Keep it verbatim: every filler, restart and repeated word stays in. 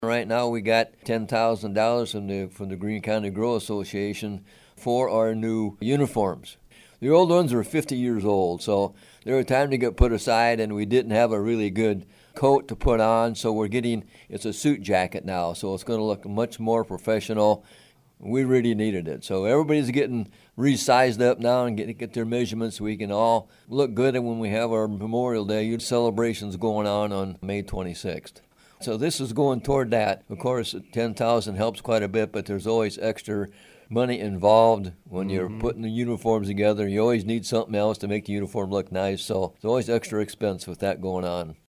Right now we got ten thousand dollars from the from the Greene County Grow Association for our new uniforms. The old ones are fifty years old, so they were time to get put aside, and we didn't have a really good coat to put on, so we're getting, it's a suit jacket now, so it's going to look much more professional. We really needed it. So everybody's getting resized up now and get, get their measurements so we can all look good when we have our Memorial Day celebrations going on on May twenty-sixth. So this is going toward that. Of course, ten thousand helps quite a bit, but there's always extra money involved when you're mm-hmm. putting the uniforms together. You always need something else to make the uniform look nice, so there's always extra expense with that going on.